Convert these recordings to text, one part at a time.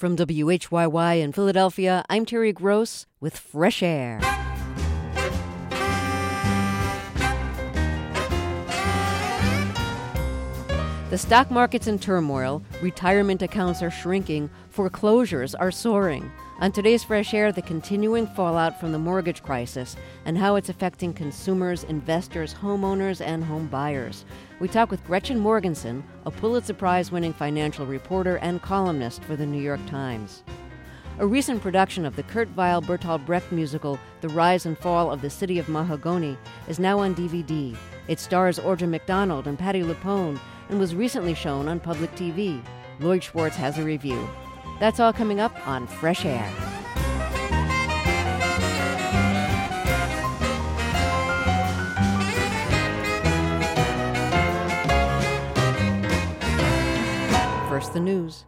From WHYY in Philadelphia, I'm Terry Gross with Fresh Air. The stock market's in turmoil, retirement accounts are shrinking, foreclosures are soaring. On today's Fresh Air, the continuing fallout from the mortgage crisis and how it's affecting consumers, investors, homeowners, and home buyers. We talk with Gretchen Morgenson, a Pulitzer Prize-winning financial reporter and columnist for the New York Times. A recent production of the Kurt Weill Bertolt Brecht musical, The Rise and Fall of the City of Mahagoni, is now on DVD. It stars Audra McDonald and Patti LuPone and was recently shown on public TV. Lloyd Schwartz has a review. That's all coming up on Fresh Air. First, the news.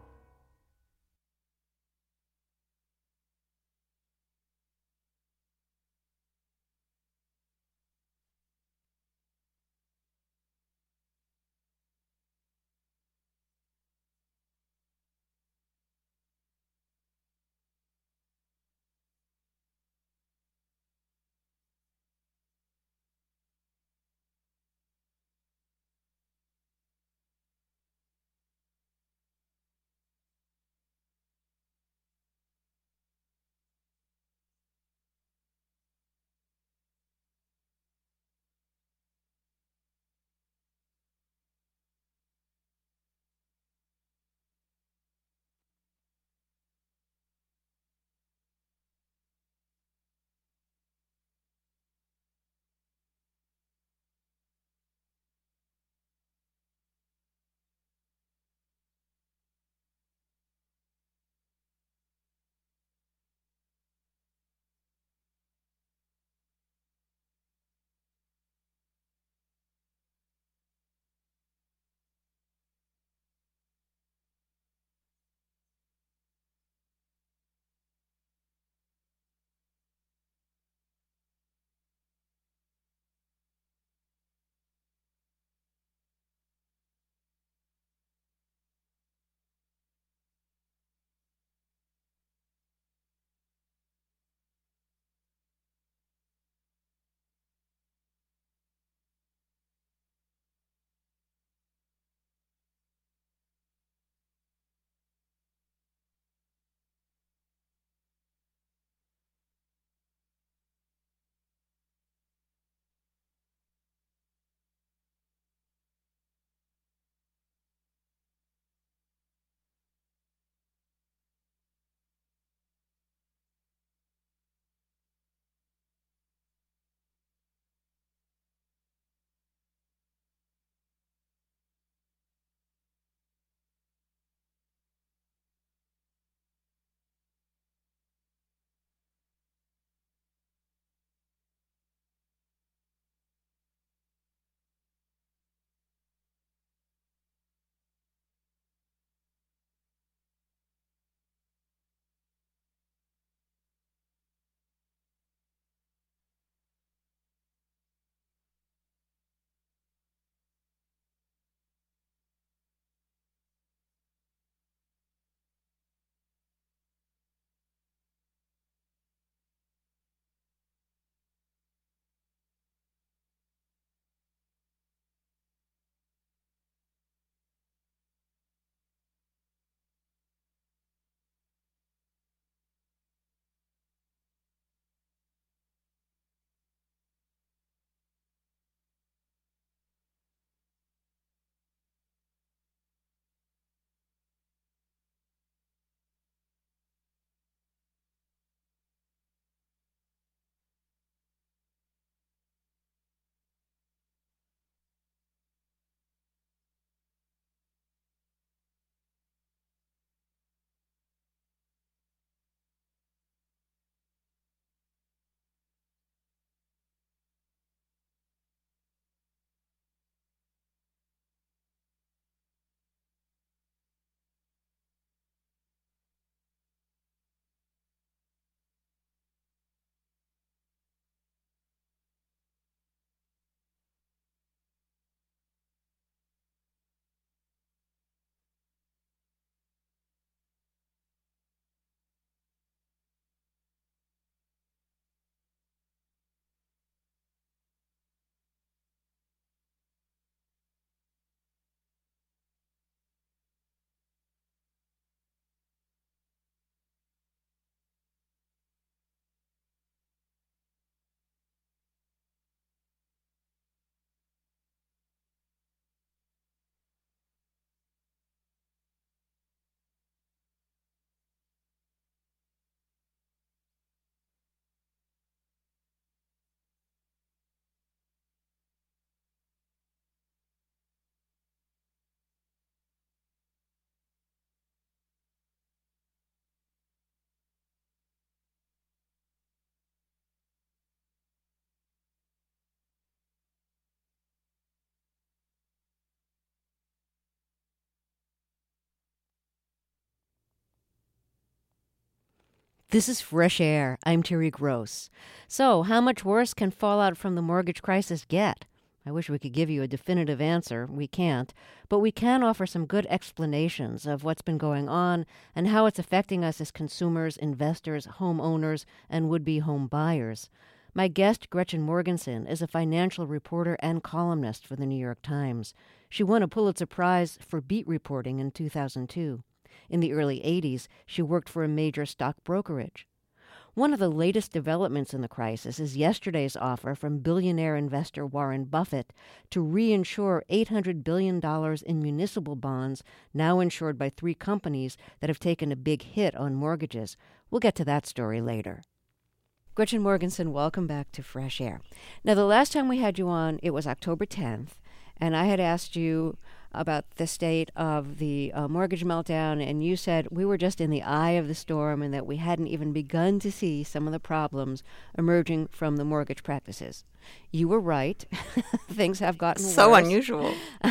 This is Fresh Air. I'm Terry Gross. So, how much worse can fallout from the mortgage crisis get? I wish we could give you a definitive answer. We can't. But we can offer some good explanations of what's been going on and how it's affecting us as consumers, investors, homeowners, and would-be home buyers. My guest, Gretchen Morgenson, is a financial reporter and columnist for the New York Times. She won a Pulitzer Prize for beat reporting in 2002. In the early 80s, she worked for a major stock brokerage. One of the latest developments in the crisis is yesterday's offer from billionaire investor Warren Buffett to reinsure $800 billion in municipal bonds, now insured by 3 companies that have taken a big hit on mortgages. We'll get to that story later. Gretchen Morgenson, welcome back to Fresh Air. Now, the last time we had you on, it was October 10th, and I had asked you about the state of the mortgage meltdown, and you said we were just in the eye of the storm and that we hadn't even begun to see some of the problems emerging from the mortgage practices. You were right. Things have gotten worse. So unusual.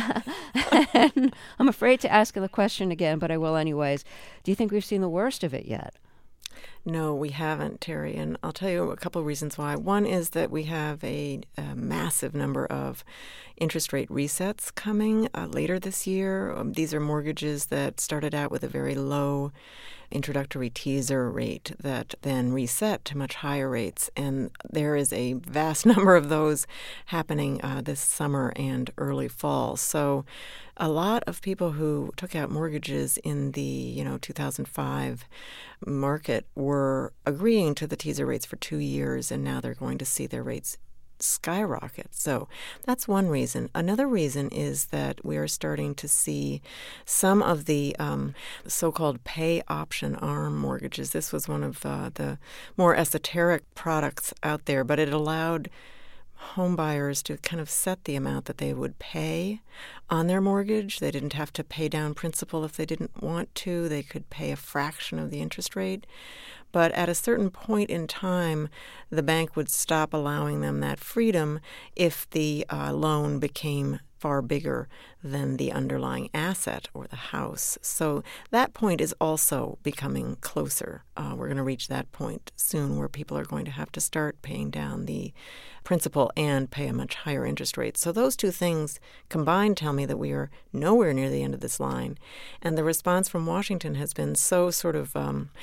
And I'm afraid to ask the question again, but I will anyways. Do you think we've seen the worst of it yet? No, we haven't, Terry, and I'll tell you a couple of reasons why. One is that we have a massive number of interest rate resets coming later this year. These are mortgages that started out with a very low introductory teaser rate that then reset to much higher rates, and there is a vast number of those happening this summer and early fall. So a lot of people who took out mortgages in the 2005 market were agreeing to the teaser rates for 2 years, and now they're going to see their rates skyrocket. So that's one reason. Another reason is that we are starting to see some of the so-called pay option ARM mortgages. This was one of the more esoteric products out there, but it allowed home buyers to kind of set the amount that they would pay on their mortgage. They didn't have to pay down principal if they didn't want to. They could pay a fraction of the interest rate. But at a certain point in time, the bank would stop allowing them that freedom if the loan became far bigger than the underlying asset or the house. So that point is also becoming closer. We're going to reach that point soon where people are going to have to start paying down the principal and pay a much higher interest rate. So those two things combined tell me that we are nowhere near the end of this line. And the response from Washington has been so sort of,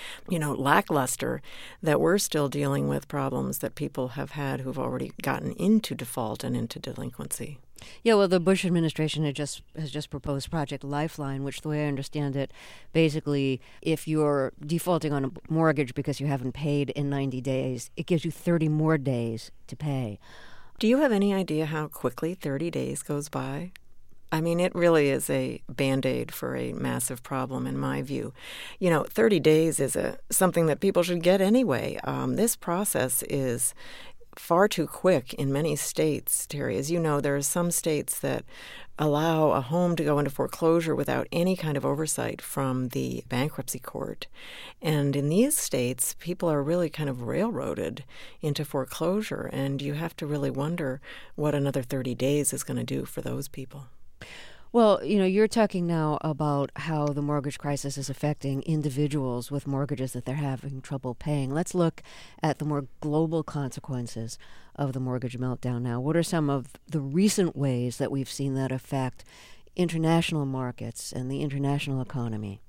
lackluster that we're still dealing with problems that people have had who've already gotten into default and into delinquency. Yeah, well, the Bush administration has just proposed Project Lifeline, which, the way I understand it, basically, if you're defaulting on a mortgage because you haven't paid in 90 days, it gives you 30 more days to pay. Do you have any idea how quickly 30 days goes by? I mean, it really is a Band-Aid for a massive problem, in my view. 30 days is something that people should get anyway. This process is far too quick in many states, Terry. As you know, there are some states that allow a home to go into foreclosure without any kind of oversight from the bankruptcy court. And in these states, people are really kind of railroaded into foreclosure, and you have to really wonder what another 30 days is going to do for those people. Well, you're talking now about how the mortgage crisis is affecting individuals with mortgages that they're having trouble paying. Let's look at the more global consequences of the mortgage meltdown now. What are some of the recent ways that we've seen that affect international markets and the international economy?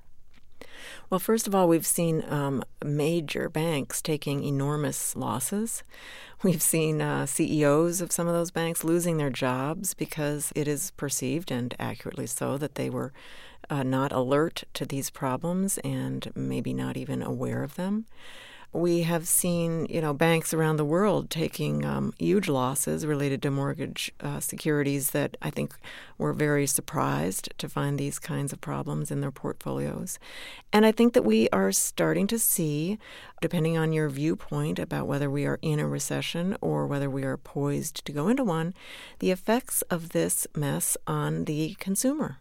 Well, first of all, we've seen major banks taking enormous losses. We've seen CEOs of some of those banks losing their jobs because it is perceived, and accurately so, that they were not alert to these problems and maybe not even aware of them. We have seen, banks around the world taking huge losses related to mortgage securities that I think were very surprised to find these kinds of problems in their portfolios. And I think that we are starting to see, depending on your viewpoint about whether we are in a recession or whether we are poised to go into one, the effects of this mess on the consumer.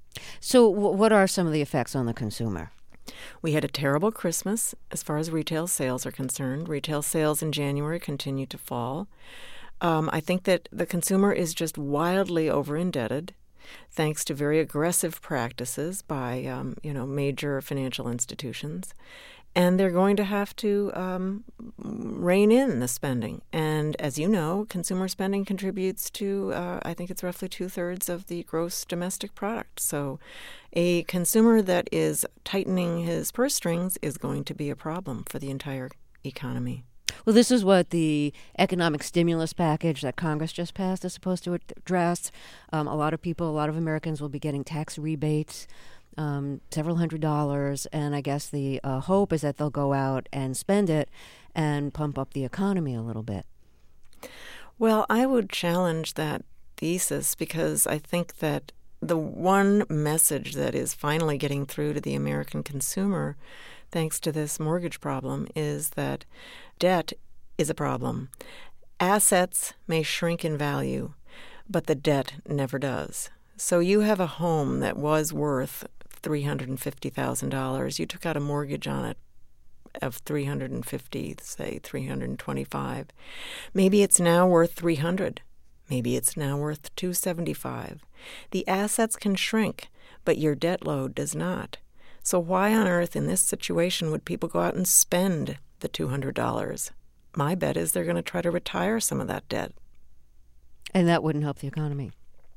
So what are some of the effects on the consumer? We had a terrible Christmas as far as retail sales are concerned. Retail sales in January continue to fall. I think that the consumer is just wildly over-indebted. thanks to very aggressive practices by major financial institutions. And they're going to have to rein in the spending. And as you know, consumer spending contributes to, I think it's roughly 2/3 of the gross domestic product. So a consumer that is tightening his purse strings is going to be a problem for the entire economy. Well, this is what the economic stimulus package that Congress just passed is supposed to address. A lot of Americans will be getting tax rebates, several $100s, and I guess the hope is that they'll go out and spend it and pump up the economy a little bit. Well, I would challenge that thesis because I think that the one message that is finally getting through to the American consumer, thanks to this mortgage problem, is that debt is a problem. Assets may shrink in value, but the debt never does. So you have a home that was worth $350,000. You took out a mortgage on it of $350,000, say $325,000. Maybe it's now worth $300,000. Maybe it's now worth $275,000. The assets can shrink, but your debt load does not. So why on earth in this situation would people go out and spend the $200? My bet is they're going to try to retire some of that debt. And that wouldn't help the economy.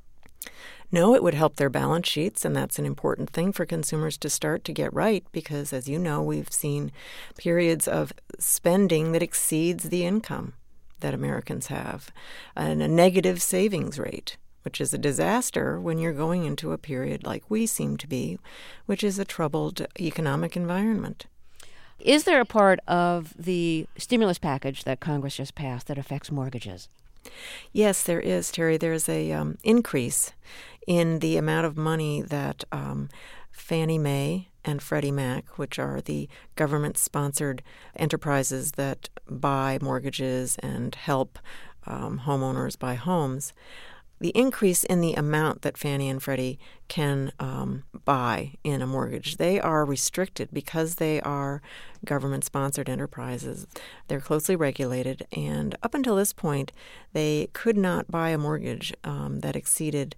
No, it would help their balance sheets, and that's an important thing for consumers to start to get right because, as you know, we've seen periods of spending that exceeds the income that Americans have, and a negative savings rate, which is a disaster when you're going into a period like we seem to be, which is a troubled economic environment. Is there a part of the stimulus package that Congress just passed that affects mortgages? Yes, there is, Terry. There's a increase in the amount of money that Fannie Mae and Freddie Mac, which are the government-sponsored enterprises that buy mortgages and help homeowners buy homes, the increase in the amount that Fannie and Freddie can buy in a mortgage, they are restricted because they are government-sponsored enterprises. They're closely regulated, and up until this point, they could not buy a mortgage that exceeded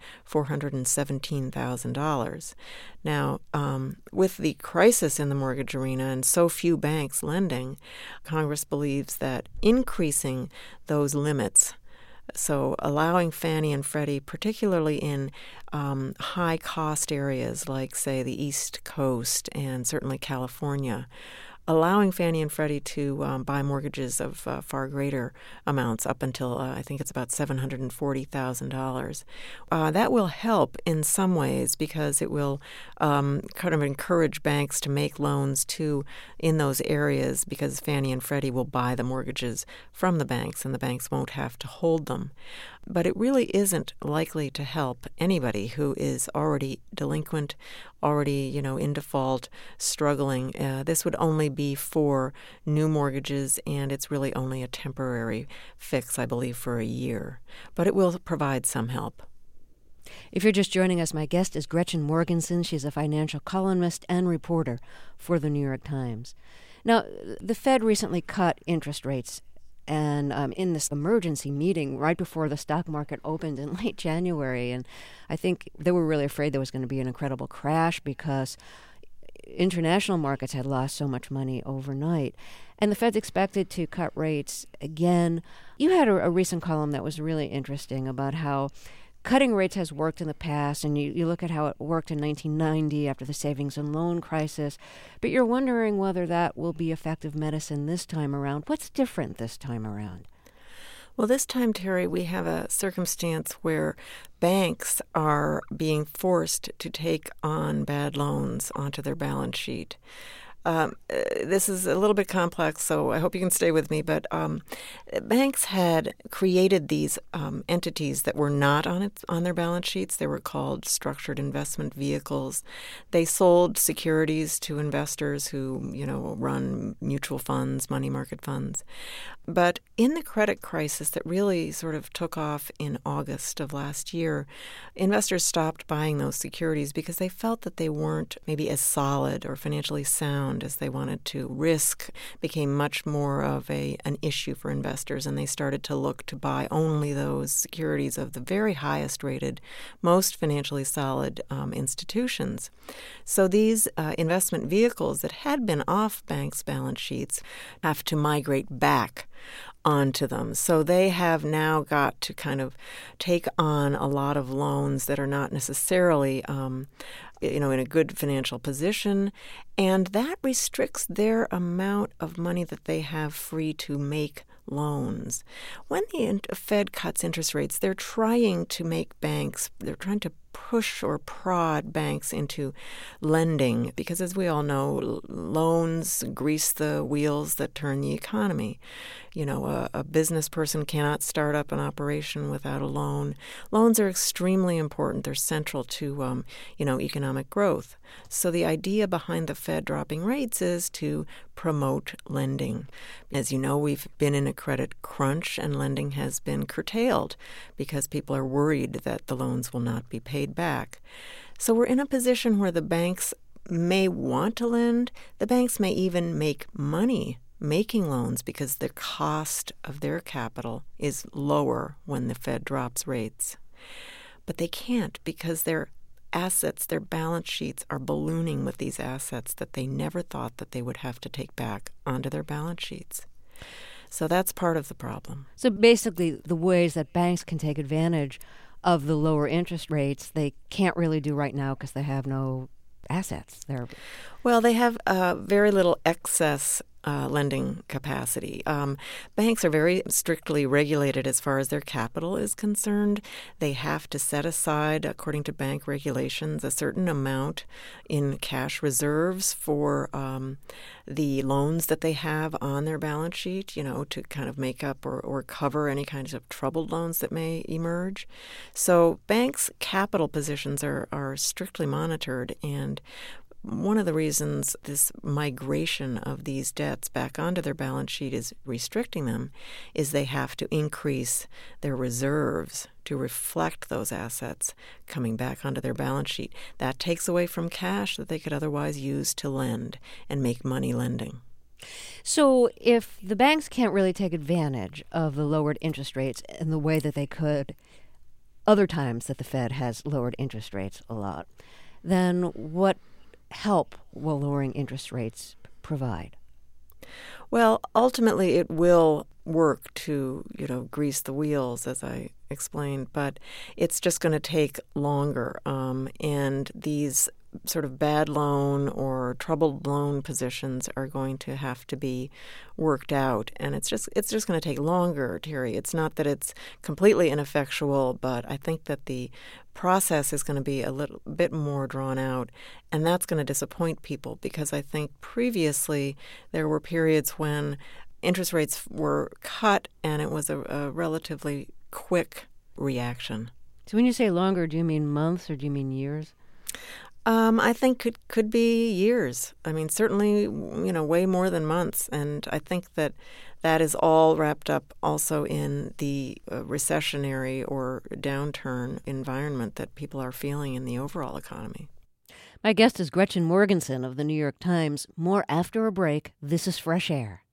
$417,000. Now, with the crisis in the mortgage arena and so few banks lending, Congress believes that increasing those limits, so allowing Fannie and Freddie, particularly in high-cost areas like, say, the East Coast and certainly California, allowing Fannie and Freddie to buy mortgages of far greater amounts up until, I think it's about $740,000. That will help in some ways because it will kind of encourage banks to make loans in those areas because Fannie and Freddie will buy the mortgages from the banks and the banks won't have to hold them. But it really isn't likely to help anybody who is already delinquent, already, in default, struggling. This would only be for new mortgages, and it's really only a temporary fix, I believe, for a year. But it will provide some help. If you're just joining us, my guest is Gretchen Morgenson. She's a financial columnist and reporter for the New York Times. Now, the Fed recently cut interest rates. And in this emergency meeting right before the stock market opened in late January, and I think they were really afraid there was going to be an incredible crash because international markets had lost so much money overnight. And the Fed's expected to cut rates again. You had a recent column that was really interesting about how cutting rates has worked in the past, and you look at how it worked in 1990 after the savings and loan crisis, but you're wondering whether that will be effective medicine this time around. What's different this time around? Well, this time, Terry, we have a circumstance where banks are being forced to take on bad loans onto their balance sheet. This is a little bit complex, so I hope you can stay with me. But banks had created these entities that were not on their balance sheets. They were called structured investment vehicles. They sold securities to investors who, run mutual funds, money market funds. But in the credit crisis that really sort of took off in August of last year, investors stopped buying those securities because they felt that they weren't maybe as solid or financially sound around as they wanted to. Risk became much more of an issue for investors, and they started to look to buy only those securities of the very highest rated, most financially solid institutions. So these investment vehicles that had been off banks' balance sheets have to migrate back onto them. So they have now got to kind of take on a lot of loans that are not necessarily in a good financial position, and that restricts their amount of money that they have free to make loans. When the Fed cuts interest rates, they're trying to push or prod banks into lending because, as we all know, loans grease the wheels that turn the economy. A business person cannot start up an operation without a loan. Loans are extremely important. They're central to, economic growth. So the idea behind the Fed dropping rates is to promote lending. As you know, we've been in a credit crunch, and lending has been curtailed because people are worried that the loans will not be paid back. So we're in a position where the banks may want to lend. The banks may even make money making loans because the cost of their capital is lower when the Fed drops rates. But they can't because their assets, their balance sheets are ballooning with these assets that they never thought that they would have to take back onto their balance sheets. So that's part of the problem. So basically, the ways that banks can take advantage of the lower interest rates, they can't really do right now because they have no assets. They have very little excess lending capacity. Banks are very strictly regulated as far as their capital is concerned. They have to set aside, according to bank regulations, a certain amount in cash reserves for the loans that they have on their balance sheet, to kind of make up or cover any kinds of troubled loans that may emerge. So banks' capital positions are strictly monitored, and one of the reasons this migration of these debts back onto their balance sheet is restricting them is they have to increase their reserves to reflect those assets coming back onto their balance sheet. That takes away from cash that they could otherwise use to lend and make money lending. So if the banks can't really take advantage of the lowered interest rates in the way that they could other times that the Fed has lowered interest rates a lot, then what help will lowering interest rates provide? Well, ultimately it will work to, grease the wheels, as I explained, but it's just going to take longer. And these sort of bad loan or troubled loan positions are going to have to be worked out, and it's just going to take longer, Terry. It's not that it's completely ineffectual, but I think that the process is going to be a little bit more drawn out, and that's going to disappoint people because I think previously there were periods when interest rates were cut and it was a relatively quick reaction. So when you say longer, do you mean months or do you mean years? I think it could be years. I mean, certainly, way more than months. And I think that is all wrapped up also in the recessionary or downturn environment that people are feeling in the overall economy. My guest is Gretchen Morgenson of the New York Times. More after a break. This is Fresh Air.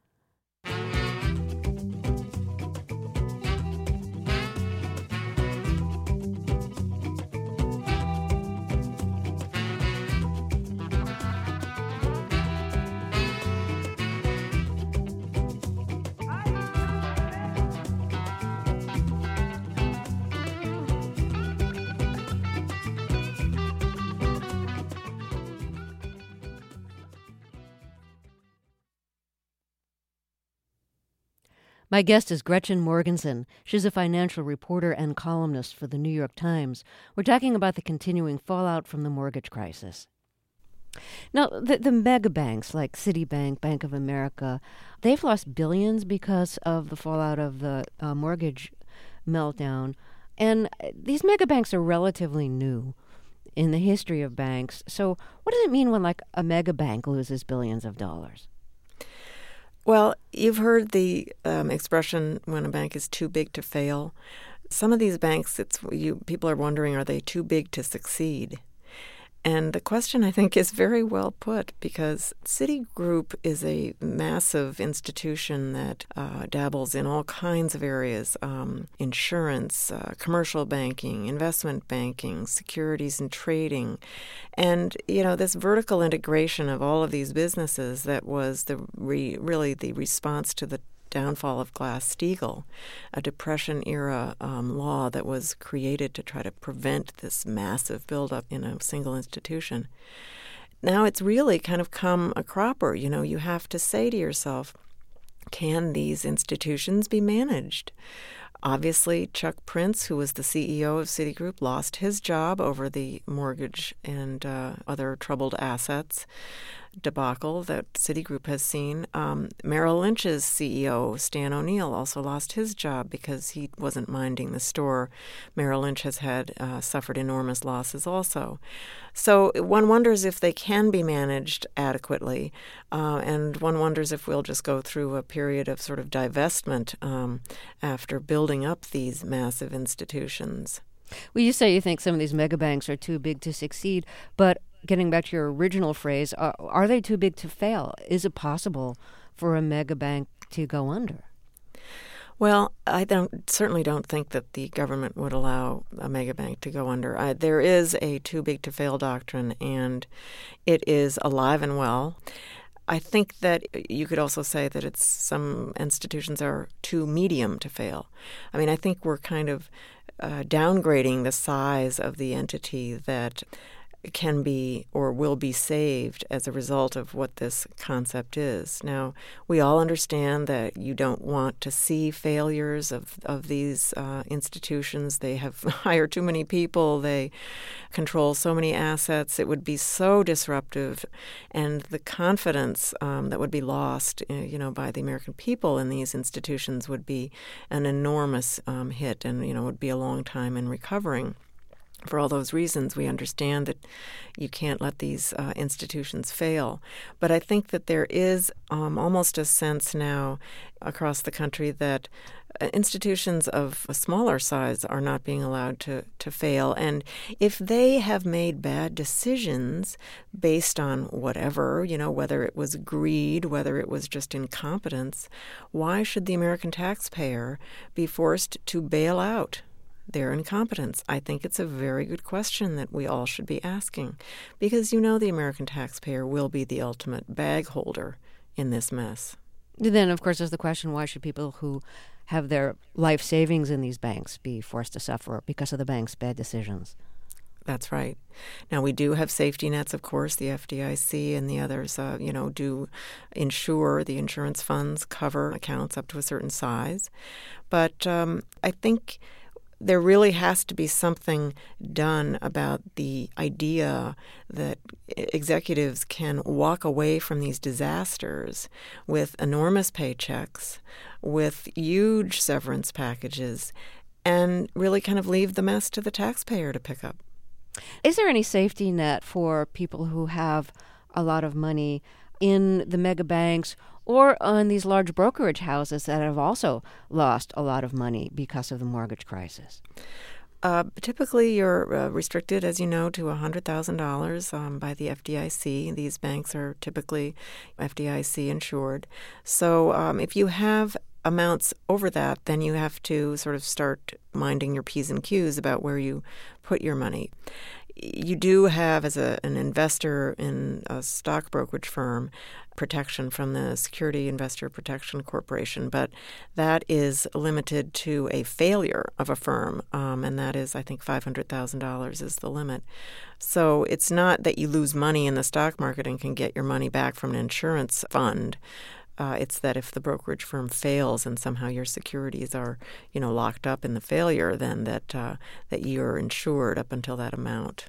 My guest is Gretchen Morgenson. She's a financial reporter and columnist for the New York Times. We're talking about the continuing fallout from the mortgage crisis. Now, the mega banks like Citibank, Bank of America, they've lost billions because of the fallout of the mortgage meltdown. And these mega banks are relatively new in the history of banks. So what does it mean when, a mega bank loses billions of dollars? Well, you've heard the expression when a bank is too big to fail. Some of these banks, people are wondering, are they too big to succeed? And the question, I think, is very well put because Citigroup is a massive institution that dabbles in all kinds of areas, insurance, commercial banking, investment banking, securities and trading. And, this vertical integration of all of these businesses that was really the response to the downfall of Glass-Steagall, a Depression-era law that was created to try to prevent this massive buildup in a single institution. Now it's really kind of come a cropper. You have to say to yourself, can these institutions be managed? Obviously, Chuck Prince, who was the CEO of Citigroup, lost his job over the mortgage and other troubled assets debacle that Citigroup has seen. Merrill Lynch's CEO, Stan O'Neill, also lost his job because he wasn't minding the store. Merrill Lynch has had suffered enormous losses also. So one wonders if they can be managed adequately, and one wonders if we'll just go through a period of sort of divestment after building up these massive institutions. Well, you say you think some of these mega banks are too big to succeed, but getting back to your original phrase, are they too big to fail? Is it possible for a mega bank to go under? Well, I certainly don't think that the government would allow a mega bank to go under. There is a too big to fail doctrine, and it is alive and well. I think that you could also say that some institutions are too medium to fail. I mean, I think we're kind of downgrading the size of the entity that can be or will be saved as a result of what this concept is. Now, we all understand that you don't want to see failures of these institutions. They have hired too many people. They control so many assets. It would be so disruptive. And the confidence that would be lost, by the American people in these institutions would be an enormous hit and, would be a long time in recovering. For all those reasons, we understand that you can't let these institutions fail. But I think that there is almost a sense now across the country that institutions of a smaller size are not being allowed to fail. And if they have made bad decisions based on whatever, whether it was greed, whether it was just incompetence, why should the American taxpayer be forced to bail out their incompetence? I think it's a very good question that we all should be asking because the American taxpayer will be the ultimate bag holder in this mess. Then, of course, there's the question, why should people who have their life savings in these banks be forced to suffer because of the bank's bad decisions? That's right. Now, we do have safety nets, of course. The FDIC and the others, do insure. The insurance funds cover accounts up to a certain size. But I think there really has to be something done about the idea that executives can walk away from these disasters with enormous paychecks, with huge severance packages, and really kind of leave the mess to the taxpayer to pick up. Is there any safety net for people who have a lot of money in the mega banks or on these large brokerage houses that have also lost a lot of money because of the mortgage crisis? Typically, you're restricted, as you know, to $100,000 by the FDIC. These banks are typically FDIC insured. So if you have amounts over that, then you have to sort of start minding your P's and Q's about where you put your money. You do have, as an investor in a stock brokerage firm, protection from the Security Investor Protection Corporation, but that is limited to a failure of a firm, and that is, I think, $500,000 is the limit. So it's not that you lose money in the stock market and can get your money back from an insurance fund. It's that if the brokerage firm fails and somehow your securities are, locked up in the failure, then that you're insured up until that amount.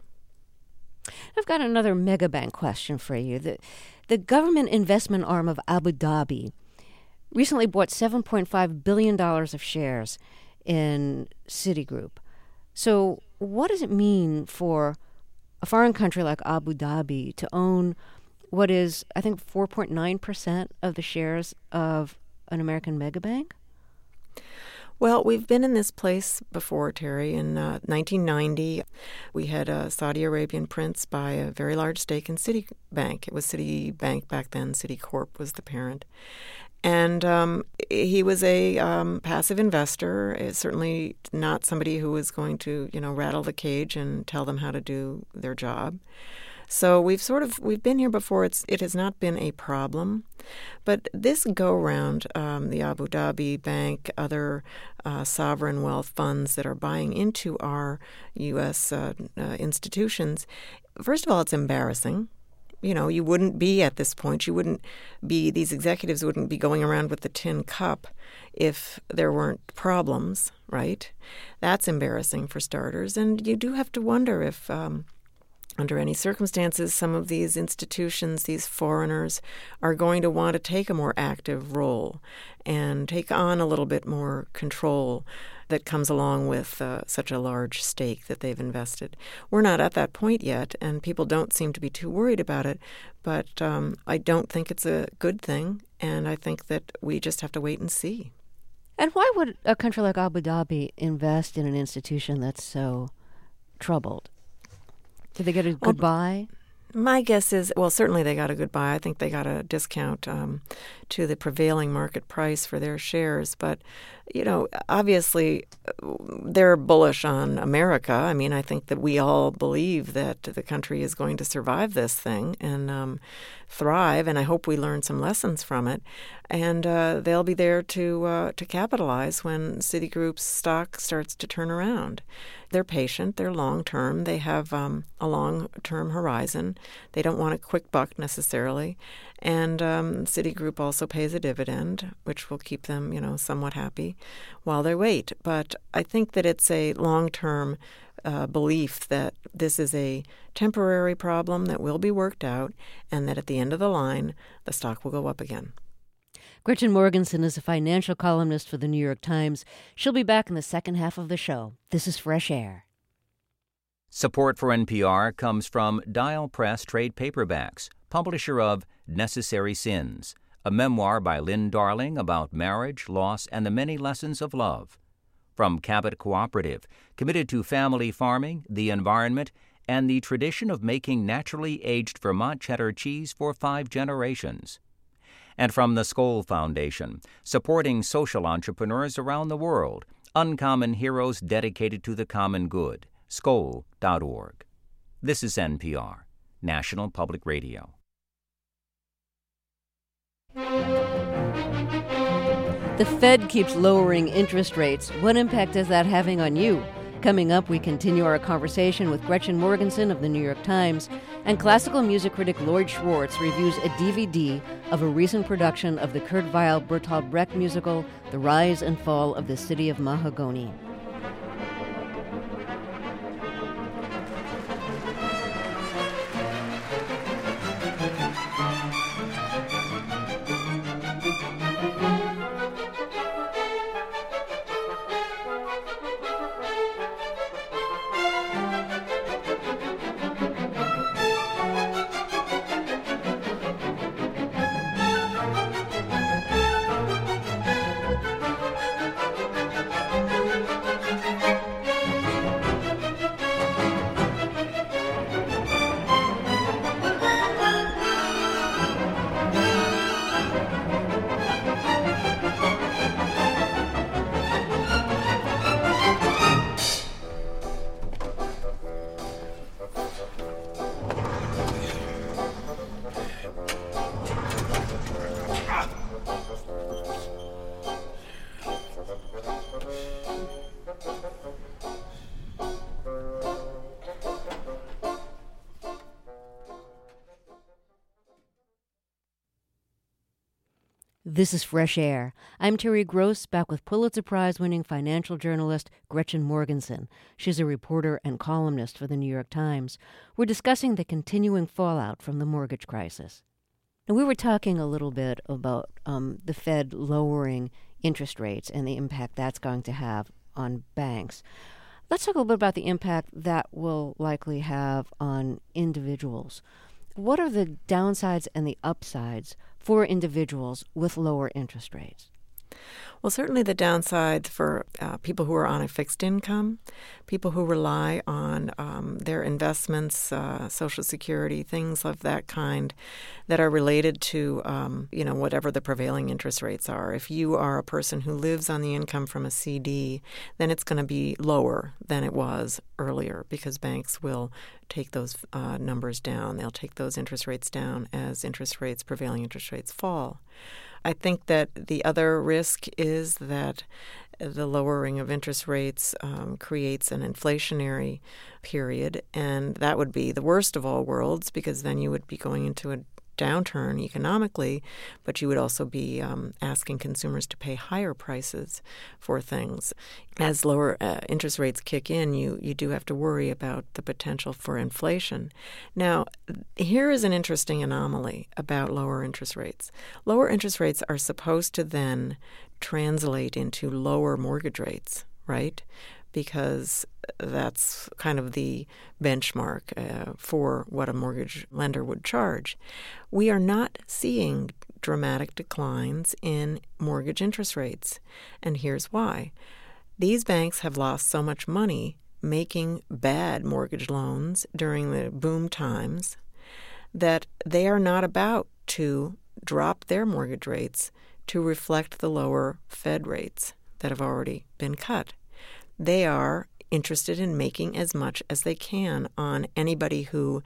I've got another mega bank question for you. The government investment arm of Abu Dhabi recently bought $7.5 billion of shares in Citigroup. So what does it mean for a foreign country like Abu Dhabi to own what is, I think, 4.9% of the shares of an American mega bank? Well, we've been in this place before, Terry. In 1990, we had a Saudi Arabian prince buy a very large stake in Citibank. It was Citibank back then. Citicorp was the parent. And he was a passive investor, certainly not somebody who was going to, rattle the cage and tell them how to do their job. So we've been here before. It has not been a problem. But this go-round, the Abu Dhabi Bank, other sovereign wealth funds that are buying into our U.S. Institutions, first of all, it's embarrassing. You wouldn't be at this point. These executives wouldn't be going around with the tin cup if there weren't problems, right? That's embarrassing for starters. And you do have to wonder if, under any circumstances, some of these institutions, these foreigners, are going to want to take a more active role and take on a little bit more control that comes along with such a large stake that they've invested. We're not at that point yet, and people don't seem to be too worried about it, but I don't think it's a good thing, and I think that we just have to wait and see. And why would a country like Abu Dhabi invest in an institution that's so troubled? Did they get a good buy? My guess is, certainly they got a good buy. I think they got a discount to the prevailing market price for their shares. But, obviously they're bullish on America. I mean, I think that we all believe that the country is going to survive this thing and thrive, and I hope we learn some lessons from it. And they'll be there to capitalize when Citigroup's stock starts to turn around. They're patient. They're long-term. They have a long-term horizon. They don't want a quick buck necessarily. And Citigroup also pays a dividend, which will keep them, somewhat happy while they wait. But I think that it's a long-term belief that this is a temporary problem that will be worked out and that at the end of the line, the stock will go up again. Gretchen Morgenson is a financial columnist for the New York Times. She'll be back in the second half of the show. This is Fresh Air. Support for NPR comes from Dial Press Trade Paperbacks, publisher of Necessary Sins, a memoir by Lynn Darling about marriage, loss, and the many lessons of love. From Cabot Cooperative, committed to family farming, the environment, and the tradition of making naturally aged Vermont cheddar cheese for 5 generations. And from the Skoll Foundation, supporting social entrepreneurs around the world, uncommon heroes dedicated to the common good, skoll.org. This is NPR, National Public Radio. The Fed keeps lowering interest rates. What impact is that having on you? Coming up, we continue our conversation with Gretchen Morgenson of the New York Times, and classical music critic Lloyd Schwartz reviews a DVD of a recent production of the Kurt Weill Bertolt Brecht musical, The Rise and Fall of the City of Mahagoni. This is Fresh Air. I'm Terry Gross, back with Pulitzer Prize-winning financial journalist Gretchen Morgenson. She's a reporter and columnist for the New York Times. We're discussing the continuing fallout from the mortgage crisis. Now, we were talking a little bit about the Fed lowering interest rates and the impact that's going to have on banks. Let's talk a little bit about the impact that will likely have on individuals. What are the downsides and the upsides for individuals with lower interest rates? Well, certainly the downside for people who are on a fixed income, people who rely on their investments, Social Security, things of that kind that are related to, whatever the prevailing interest rates are. If you are a person who lives on the income from a CD, then it's going to be lower than it was earlier because banks will take those numbers down. They'll take those interest rates down as prevailing interest rates fall. I think that the other risk is that the lowering of interest rates creates an inflationary period, and that would be the worst of all worlds because then you would be going into a downturn economically, but you would also be asking consumers to pay higher prices for things. As lower interest rates kick in, you do have to worry about the potential for inflation. Now, here is an interesting anomaly about lower interest rates. Lower interest rates are supposed to then translate into lower mortgage rates, right? Because that's kind of the benchmark for what a mortgage lender would charge. We are not seeing dramatic declines in mortgage interest rates, and here's why. These banks have lost so much money making bad mortgage loans during the boom times that they are not about to drop their mortgage rates to reflect the lower Fed rates that have already been cut. They are interested in making as much as they can on anybody who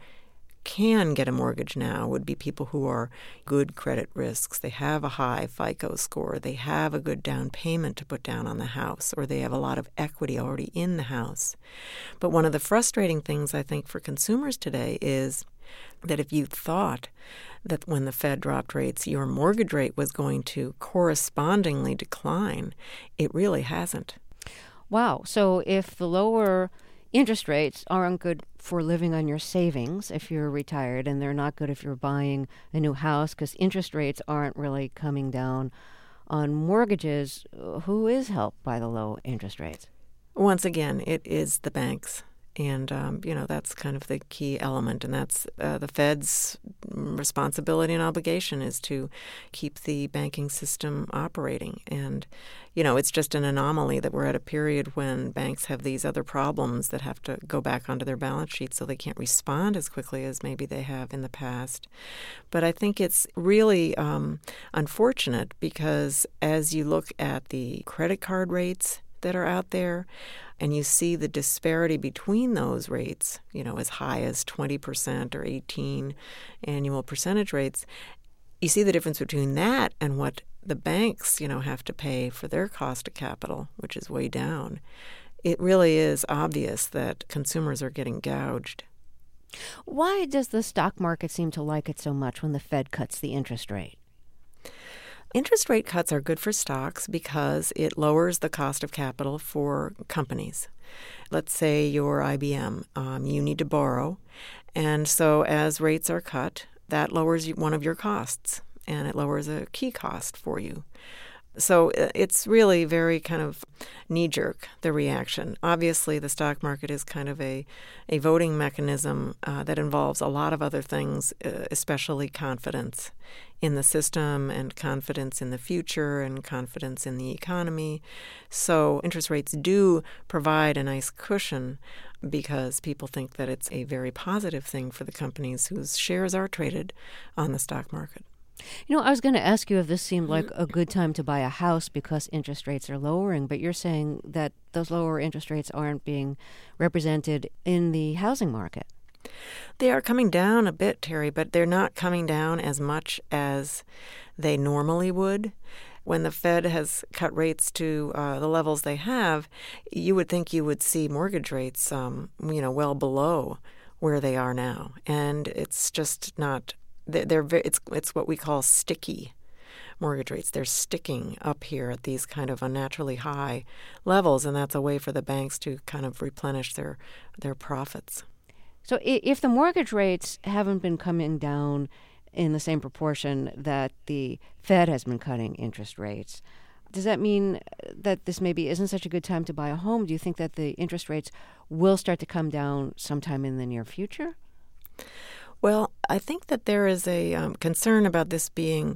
can get a mortgage now would be people who are good credit risks. They have a high FICO score. They have a good down payment to put down on the house, or they have a lot of equity already in the house. But one of the frustrating things, I think, for consumers today is that if you thought that when the Fed dropped rates, your mortgage rate was going to correspondingly decline, it really hasn't. Wow. So if the lower interest rates aren't good for living on your savings if you're retired, and they're not good if you're buying a new house because interest rates aren't really coming down on mortgages, who is helped by the low interest rates? Once again, it is the banks. And, that's kind of the key element. And that's the Fed's responsibility and obligation is to keep the banking system operating. And, it's just an anomaly that we're at a period when banks have these other problems that have to go back onto their balance sheet so they can't respond as quickly as maybe they have in the past. But I think it's really unfortunate because as you look at the credit card rates that are out there, and you see the disparity between those rates, as high as 20% or 18 annual percentage rates, you see the difference between that and what the banks, have to pay for their cost of capital, which is way down. It really is obvious that consumers are getting gouged. Why does the stock market seem to like it so much when the Fed cuts the interest rate? Interest rate cuts are good for stocks because it lowers the cost of capital for companies. Let's say you're IBM. You need to borrow. And so as rates are cut, that lowers one of your costs, and it lowers a key cost for you. So it's really very kind of knee-jerk, the reaction. Obviously, the stock market is kind of a voting mechanism that involves a lot of other things, especially confidence in the system and confidence in the future and confidence in the economy. So interest rates do provide a nice cushion because people think that it's a very positive thing for the companies whose shares are traded on the stock market. I was going to ask you if this seemed like a good time to buy a house because interest rates are lowering, but you're saying that those lower interest rates aren't being represented in the housing market. They are coming down a bit, Terry, but they're not coming down as much as they normally would. When the Fed has cut rates to the levels they have, you would think you would see mortgage rates, well below where they are now. And it's just not. It's what we call sticky mortgage rates. They're sticking up here at these kind of unnaturally high levels, and that's a way for the banks to kind of replenish their profits. So if the mortgage rates haven't been coming down in the same proportion that the Fed has been cutting interest rates, does that mean that this maybe isn't such a good time to buy a home? Do you think that the interest rates will start to come down sometime in the near future? Well, I think that there is a concern about this being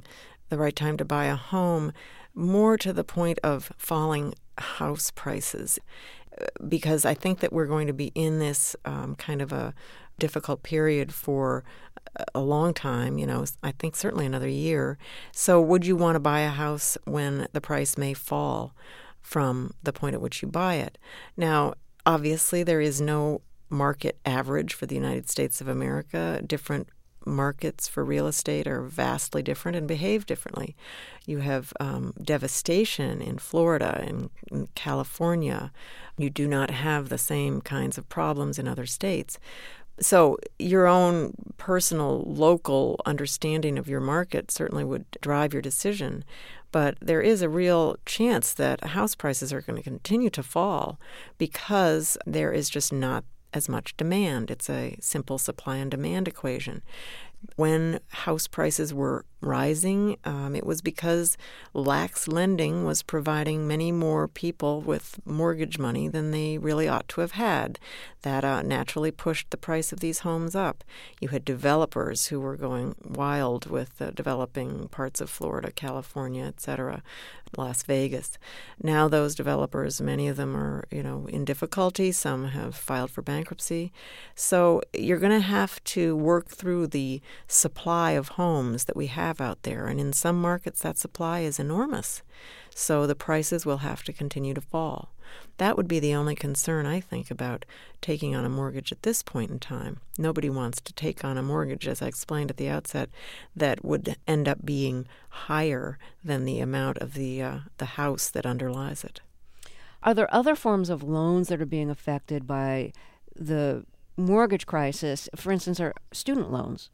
the right time to buy a home, more to the point of falling house prices, because I think that we're going to be in this kind of a difficult period for a long time, I think certainly another year. So would you want to buy a house when the price may fall from the point at which you buy it? Now, obviously, there is no market average for the United States of America. Different markets for real estate are vastly different and behave differently. You have devastation in Florida and in California. You do not have the same kinds of problems in other states. So your own personal, local understanding of your market certainly would drive your decision. But there is a real chance that house prices are going to continue to fall because there is just not as much demand. It's a simple supply and demand equation. When house prices were rising, it was because lax lending was providing many more people with mortgage money than they really ought to have had. That naturally pushed the price of these homes up. You had developers who were going wild with developing parts of Florida, California, etc., Las Vegas. Now those developers, many of them are, in difficulty. Some have filed for bankruptcy. So you're going to have to work through the supply of homes that we have out there. And in some markets, that supply is enormous. So the prices will have to continue to fall. That would be the only concern, I think, about taking on a mortgage at this point in time. Nobody wants to take on a mortgage, as I explained at the outset, that would end up being higher than the amount of the house that underlies it. Are there other forms of loans that are being affected by the mortgage crisis? For instance, are student loans?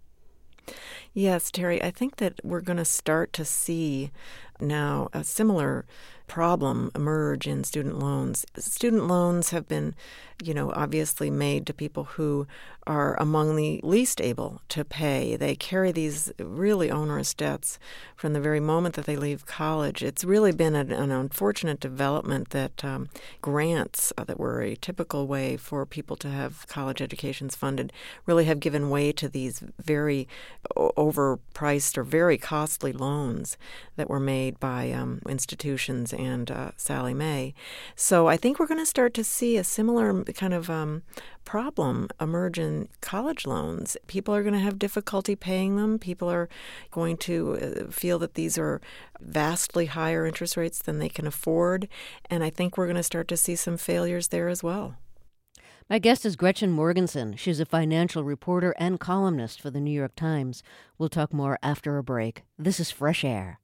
Yes, Terry, I think that we're going to start to see now a similar problem emerge in student loans. Student loans have been, obviously made to people who are among the least able to pay. They carry these really onerous debts from the very moment that they leave college. It's really been an unfortunate development that grants that were a typical way for people to have college educations funded really have given way to these very overpriced or very costly loans that were made by institutions and Sallie Mae. So I think we're going to start to see a similar kind of problem emerge in college loans. People are going to have difficulty paying them. People are going to feel that these are vastly higher interest rates than they can afford. And I think we're going to start to see some failures there as well. My guest is Gretchen Morgenson. She's a financial reporter and columnist for the New York Times. We'll talk more after a break. This is Fresh Air.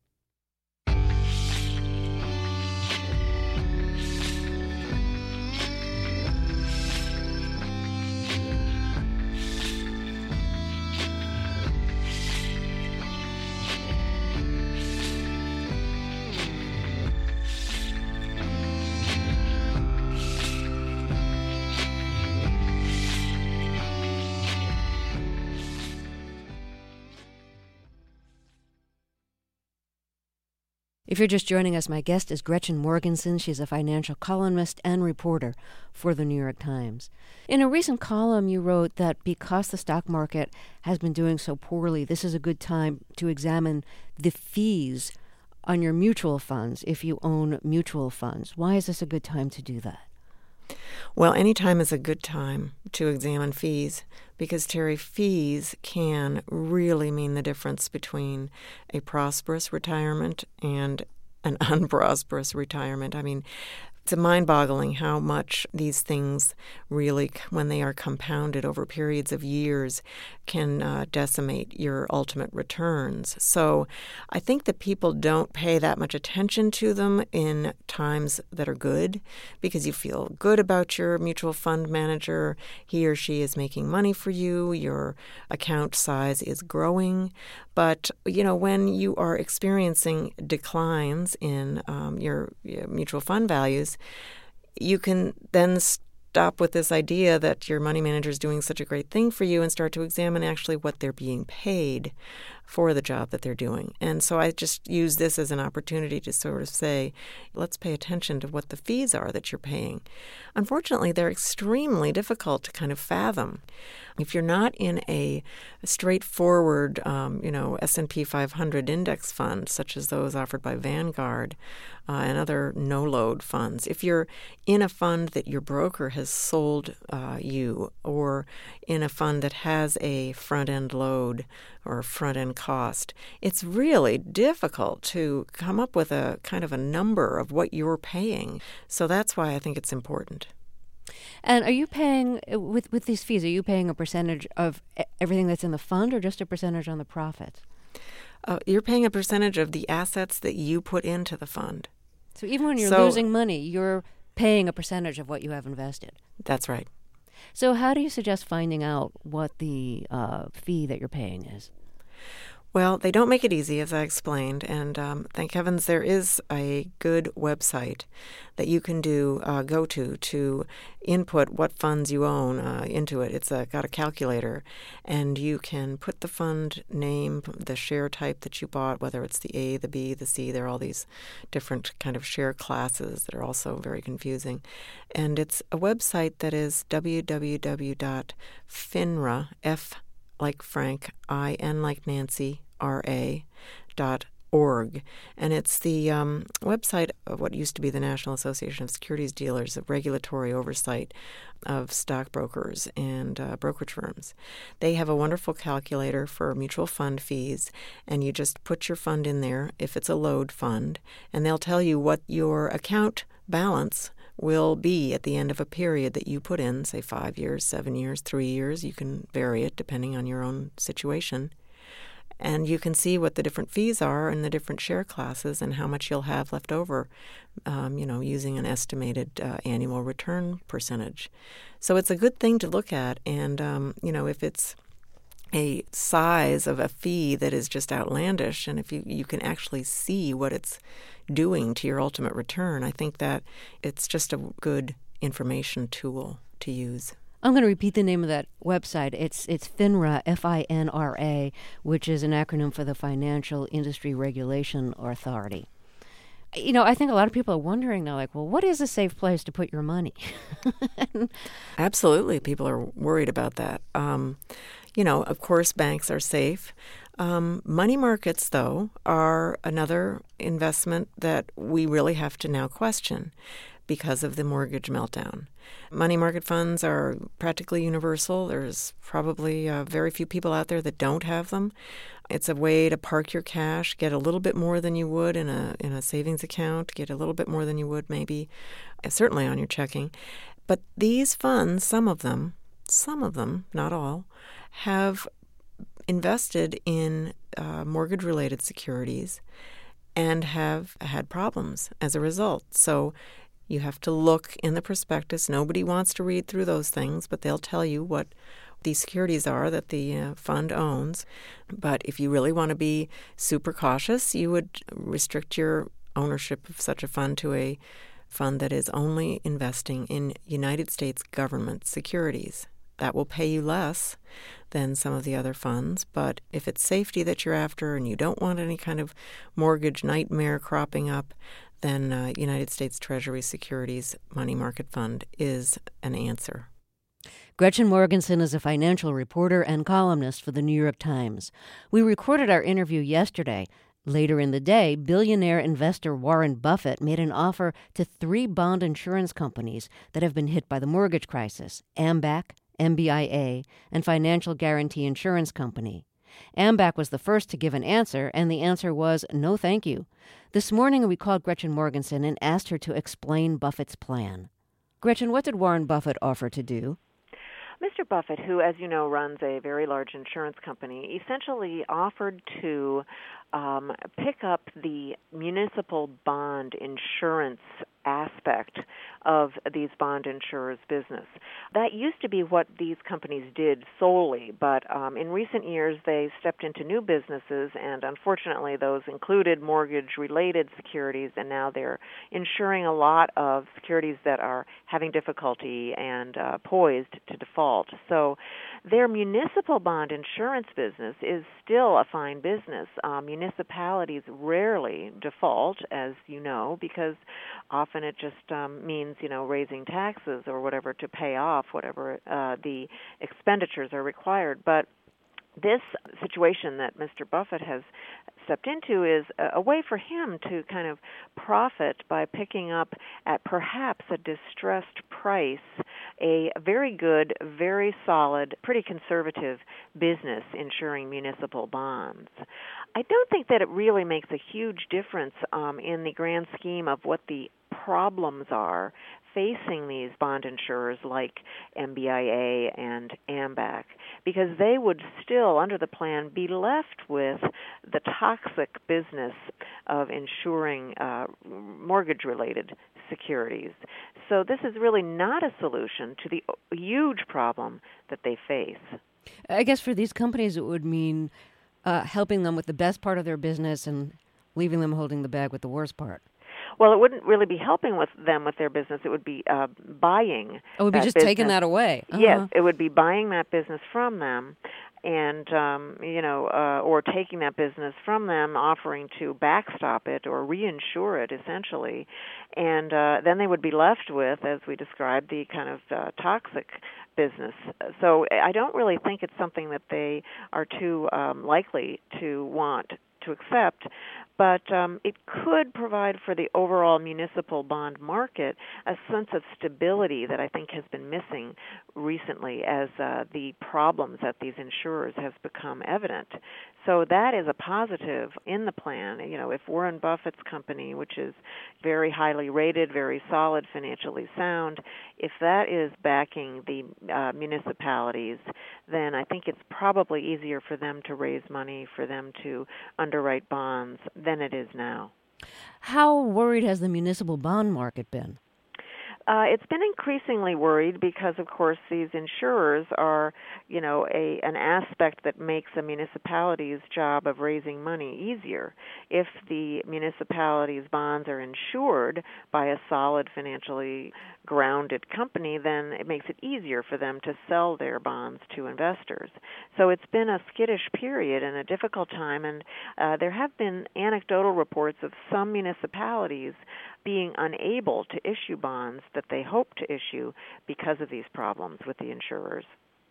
If you're just joining us, my guest is Gretchen Morgenson. She's a financial columnist and reporter for the New York Times. In a recent column, you wrote that because the stock market has been doing so poorly, this is a good time to examine the fees on your mutual funds if you own mutual funds. Why is this a good time to do that? Well, any time is a good time to examine fees because, Terry, fees can really mean the difference between a prosperous retirement and an unprosperous retirement. I mean, it's mind-boggling how much these things really, when they are compounded over periods of years, can decimate your ultimate returns. So I think that people don't pay that much attention to them in times that are good because you feel good about your mutual fund manager. He or she is making money for you. Your account size is growing. But, when you are experiencing declines in your mutual fund values, you can then stop with this idea that your money manager is doing such a great thing for you and start to examine actually what they're being paid for the job that they're doing. And so I just use this as an opportunity to sort of say, let's pay attention to what the fees are that you're paying. Unfortunately, they're extremely difficult to kind of fathom. If you're not in a straightforward, S&P 500 index fund, such as those offered by Vanguard and other no-load funds, if you're in a fund that your broker has sold you, or in a fund that has a front-end load or front-end cost, it's really difficult to come up with a kind of a number of what you're paying. So that's why I think it's important. And are you paying, with these fees, are you paying a percentage of everything that's in the fund or just a percentage on the profits? You're paying a percentage of the assets that you put into the fund. So even when you're losing money, you're paying a percentage of what you have invested. That's right. So how do you suggest finding out what the fee that you're paying is? Well, they don't make it easy, as I explained, and thank heavens there is a good website that you can go to input what funds you own into it. It's got a calculator, and you can put the fund name, the share type that you bought, whether it's the A, the B, the C. There are all these different kind of share classes that are also very confusing. And it's a website that is www.finra, F like Frank, I-N like Nancy, RA.org. And it's the website of what used to be the National Association of Securities Dealers, of regulatory oversight of stockbrokers and brokerage firms. They have a wonderful calculator for mutual fund fees, and you just put your fund in there if it's a load fund, and they'll tell you what your account balance will be at the end of a period that you put in, say 5 years, 7 years, 3 years. You can vary it depending on your own situation. And you can see what the different fees are in the different share classes and how much you'll have left over, using an estimated annual return percentage. So it's a good thing to look at. And, if it's a size of a fee that is just outlandish, and if you can actually see what it's doing to your ultimate return, I think that it's just a good information tool to use. I'm going to repeat the name of that website. It's FINRA, F-I-N-R-A, which is an acronym for the Financial Industry Regulation Authority. I think a lot of people are wondering now, well, what is a safe place to put your money? Absolutely. People are worried about that. Of course, banks are safe. Money markets, though, are another investment that we really have to now question because of the mortgage meltdown. Money market funds are practically universal. There's probably very few people out there that don't have them. It's a way to park your cash, get a little bit more than you would in a savings account, get a little bit more than you would maybe, certainly on your checking. But these funds, some of them, not all, have invested in mortgage-related securities and have had problems as a result. So you have to look in the prospectus. Nobody wants to read through those things, but they'll tell you what these securities are that the fund owns. But if you really want to be super cautious, you would restrict your ownership of such a fund to a fund that is only investing in United States government securities. That will pay you less than some of the other funds, but if it's safety that you're after and you don't want any kind of mortgage nightmare cropping up, then United States Treasury Securities Money Market Fund is an answer. Gretchen Morgenson is a financial reporter and columnist for the New York Times. We recorded our interview yesterday. Later in the day, billionaire investor Warren Buffett made an offer to 3 bond insurance companies that have been hit by the mortgage crisis: AMBAC, MBIA, and Financial Guarantee Insurance Company. AMBAC was the first to give an answer, and the answer was no thank you. This morning we called Gretchen Morgenson and asked her to explain Buffett's plan. Gretchen, what did Warren Buffett offer to do? Mr. Buffett, who, as you know, runs a very large insurance company, essentially offered to pick up the municipal bond insurance aspect of these bond insurers' business. That used to be what these companies did solely, but in recent years they stepped into new businesses, and unfortunately those included mortgage-related securities, and now they're insuring a lot of securities that are having difficulty and poised to default. So their municipal bond insurance business is still a fine business. Municipalities rarely default, as you know, because often it just means, raising taxes or whatever to pay off whatever the expenditures are required. But this situation that Mr. Buffett has stepped into is a way for him to kind of profit by picking up at perhaps a distressed price a very good, very solid, pretty conservative business insuring municipal bonds. I don't think that it really makes a huge difference in the grand scheme of what the problems are facing these bond insurers like MBIA and AMBAC, because they would still, under the plan, be left with the toxic business of insuring mortgage-related securities. So this is really not a solution to the huge problem that they face. I guess for these companies it would mean helping them with the best part of their business and leaving them holding the bag with the worst part. Well, it wouldn't really be helping them with their business. It would be buying. It would be just business. Taking that away. Uh-huh. Yes, it would be buying that business from them, and or taking that business from them, offering to backstop it or reinsure it, essentially, and then they would be left with, as we described, the kind of toxic business. So I don't really think it's something that they are too likely to want to accept, but it could provide for the overall municipal bond market a sense of stability that I think has been missing recently as the problems at these insurers has become evident. So that is a positive in the plan. If Warren Buffett's company, which is very highly rated, very solid, financially sound, if that is backing the municipalities, then I think it's probably easier for them to raise money, for them to underwrite bonds than it is now. How worried has the municipal bond market been? It's been increasingly worried because, of course, these insurers are, an aspect that makes a municipality's job of raising money easier. If the municipality's bonds are insured by a solid, financially grounded company, then it makes it easier for them to sell their bonds to investors. So it's been a skittish period and a difficult time, and there have been anecdotal reports of some municipalities being unable to issue bonds that they hope to issue because of these problems with the insurers.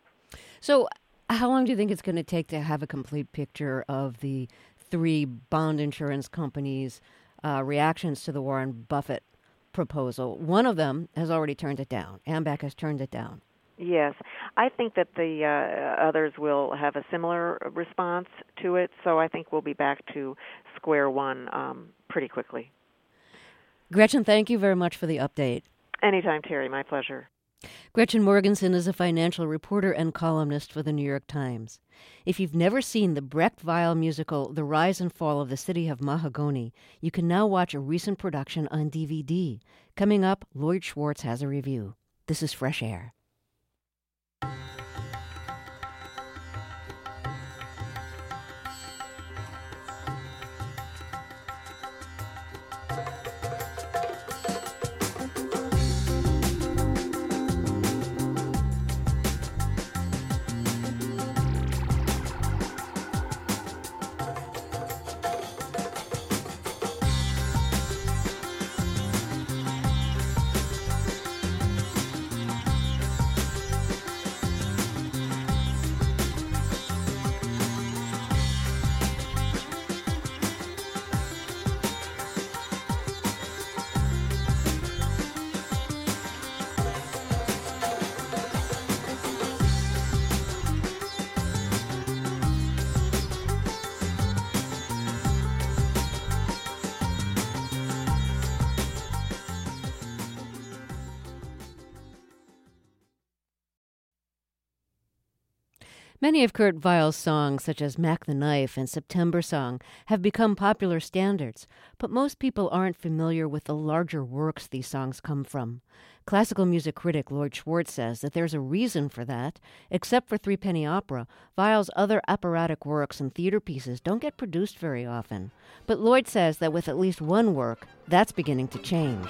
So how long do you think it's going to take to have a complete picture of the three bond insurance companies' reactions to the Warren Buffett proposal? One of them has already turned it down. AMBAC has turned it down. Yes. I think that the others will have a similar response to it, so I think we'll be back to square one pretty quickly. Gretchen, thank you very much for the update. Anytime, Terry. My pleasure. Gretchen Morgenson is a financial reporter and columnist for the New York Times. If you've never seen the Brecht Weill musical The Rise and Fall of the City of Mahagony, you can now watch a recent production on DVD. Coming up, Lloyd Schwartz has a review. This is Fresh Air. Many of Kurt Weill's songs, such as Mac the Knife and September Song, have become popular standards, but most people aren't familiar with the larger works these songs come from. Classical music critic Lloyd Schwartz says that there's a reason for that. Except for Threepenny Opera, Weill's other operatic works and theater pieces don't get produced very often. But Lloyd says that with at least one work, that's beginning to change.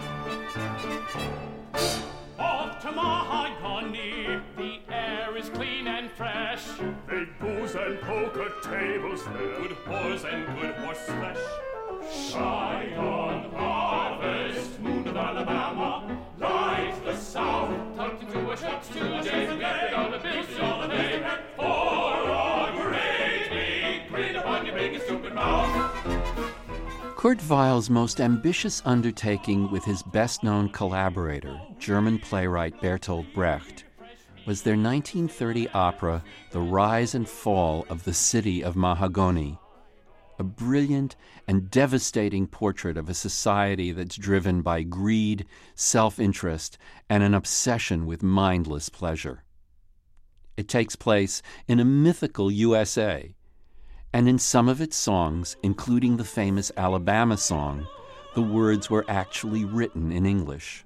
Off to Mahagoni, the air is clean and fresh. They booze and poker tables there. Good whores and good horse flesh. Scion harvest, moon of Alabama, lights the south. Tucked into a shop 2 days and get it on the big holiday. For a great big grin upon your big and stupid mouth. Kurt Weill's most ambitious undertaking with his best-known collaborator, German playwright Bertolt Brecht, was their 1930 opera, The Rise and Fall of the City of Mahagoni, a brilliant and devastating portrait of a society that's driven by greed, self-interest, and an obsession with mindless pleasure. It takes place in a mythical USA, and in some of its songs, including the famous Alabama song, the words were actually written in English.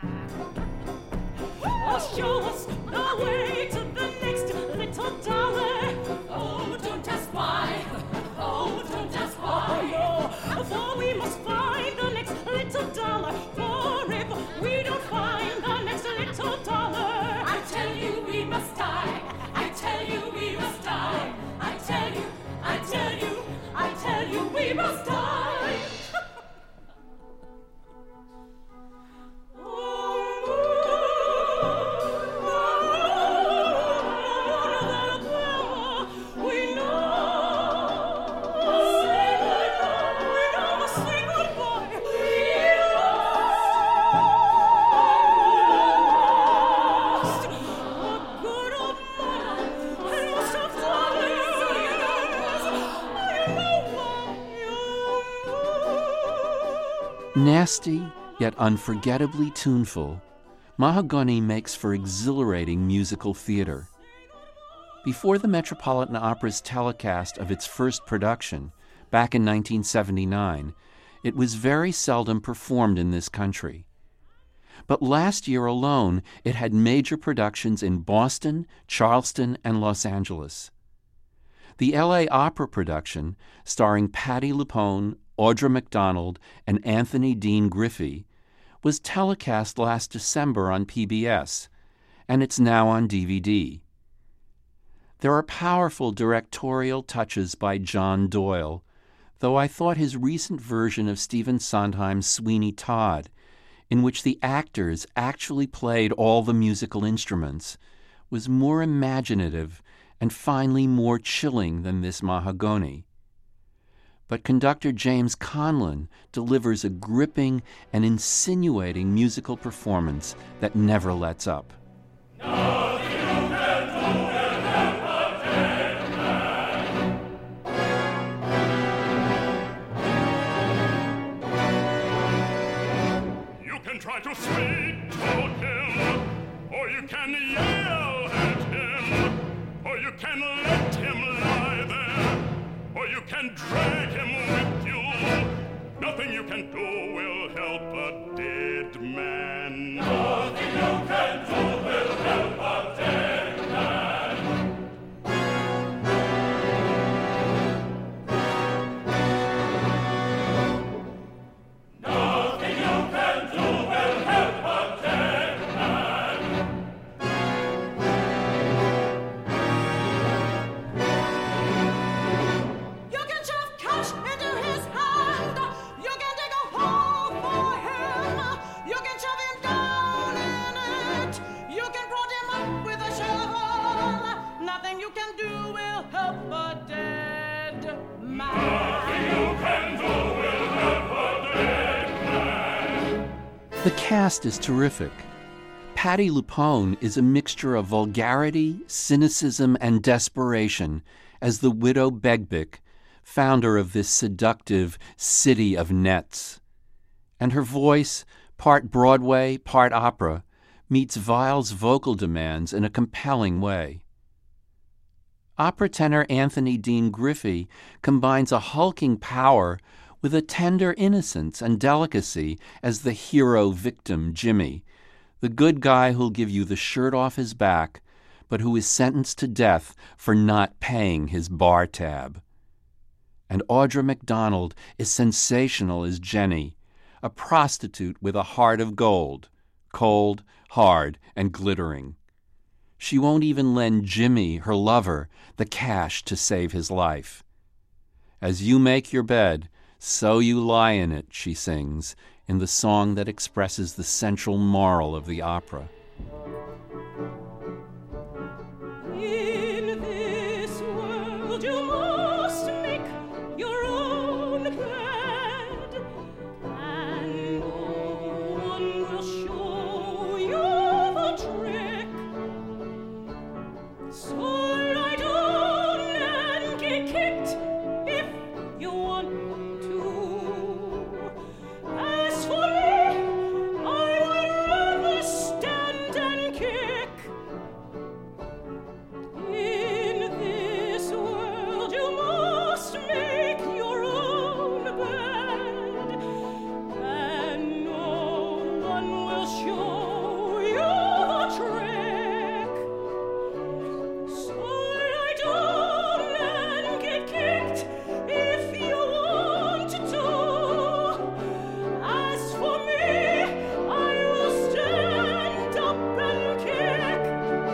Show us the way to the next little dollar. Oh, don't ask why. Oh, don't ask why. Oh, for we must find the next little dollar. For if we don't find the next little dollar, I tell you we must die. I tell you we must die. I tell you we must die. Nasty, yet unforgettably tuneful, Mahagoni makes for exhilarating musical theater. Before the Metropolitan Opera's telecast of its first production, back in 1979, it was very seldom performed in this country. But last year alone, it had major productions in Boston, Charleston, and Los Angeles. The LA Opera production, starring Patti LuPone, Audra McDonald, and Anthony Dean Griffey, was telecast last December on PBS, and it's now on DVD. There are powerful directorial touches by John Doyle, though I thought his recent version of Stephen Sondheim's Sweeney Todd, in which the actors actually played all the musical instruments, was more imaginative and finally more chilling than this Mahagoni. But conductor James Conlon delivers a gripping and insinuating musical performance that never lets up. You can try to sweet talk him, or you can yell at him, or you can let him lie there, or you can drag him with you. Nothing you can do will help a dead man. Nothing you can do will help a dead man. Nothing you can do will help a dead man. You can shove cash into his hand. You can dig a hole for him. You can shove him down in it. You can prod him up with a shovel. Nothing you can do will help a dead man. The cast is terrific. Patti LuPone is a mixture of vulgarity, cynicism, and desperation as the widow Begbik, founder of this seductive city of nets. And her voice, part Broadway, part opera, meets Weill's vocal demands in a compelling way. Opera tenor Anthony Dean Griffey combines a hulking power with a tender innocence and delicacy as the hero-victim Jimmy, the good guy who'll give you the shirt off his back, but who is sentenced to death for not paying his bar tab. And Audra McDonald is sensational as Jenny, a prostitute with a heart of gold, cold, hard, and glittering. She won't even lend Jimmy, her lover, the cash to save his life. As you make your bed, so you lie in it, she sings, in the song that expresses the central moral of the opera. In this world you must make your own bed, and no one will show you the trick. So lie down and get kicked if you want to. As for me, I would rather stand and kick. In this world you must make your own bed, and no one will show you the trick. So lie down and get kicked if you want to. As for me, I will stand up and kick.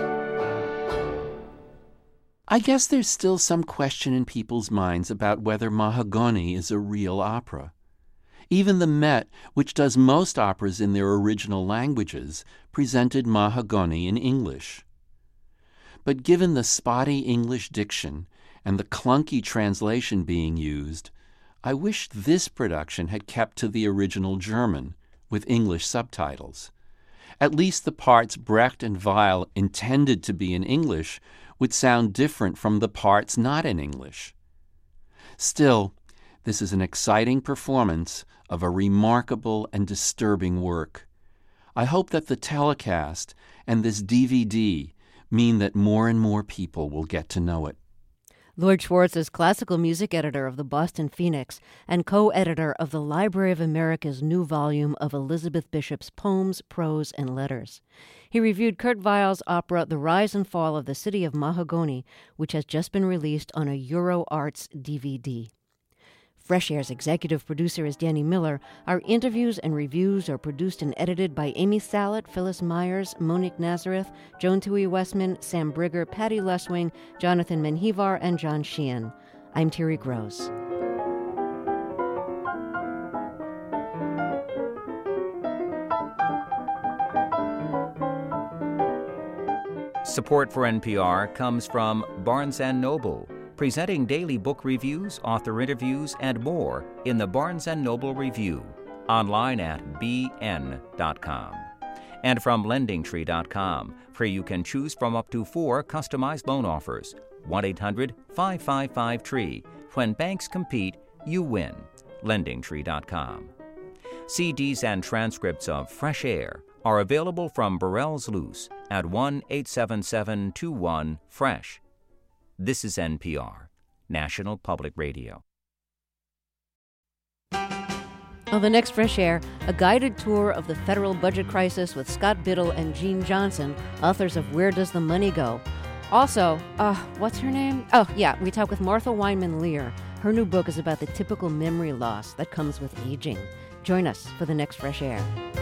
I guess there's still some question in people's minds about whether Mahagoni is a real opera. Even the Met, which does most operas in their original languages, presented Mahagoni in English. But given the spotty English diction and the clunky translation being used, I wish this production had kept to the original German, with English subtitles. At least the parts Brecht and Weill intended to be in English would sound different from the parts not in English. Still, this is an exciting performance of a remarkable and disturbing work. I hope that the telecast and this DVD mean that more and more people will get to know it. Lloyd Schwartz is classical music editor of the Boston Phoenix and co-editor of the Library of America's new volume of Elizabeth Bishop's poems, prose, and letters. He reviewed Kurt Weill's opera The Rise and Fall of the City of Mahagoni, which has just been released on a Euro Arts DVD. Fresh Air's executive producer is Danny Miller. Our interviews and reviews are produced and edited by Amy Salet, Phyllis Myers, Monique Nazareth, Joan Tui Westman, Sam Brigger, Patty Leswing, Jonathan Menjivar, and John Sheehan. I'm Terry Gross. Support for NPR comes from Barnes & Noble, presenting daily book reviews, author interviews, and more in the Barnes & Noble Review, online at bn.com. And from LendingTree.com, where you can choose from up to 4 customized loan offers. 1-800-555-TREE. When banks compete, you win. LendingTree.com. CDs and transcripts of Fresh Air are available from Burrell's Loose at 1-877-21-FRESH. This is NPR, National Public Radio. On the next Fresh Air, a guided tour of the federal budget crisis with Scott Biddle and Gene Johnson, authors of Where Does the Money Go? Also, what's her name? Oh, yeah, we talk with Martha Weinman Lear. Her new book is about the typical memory loss that comes with aging. Join us for the next Fresh Air.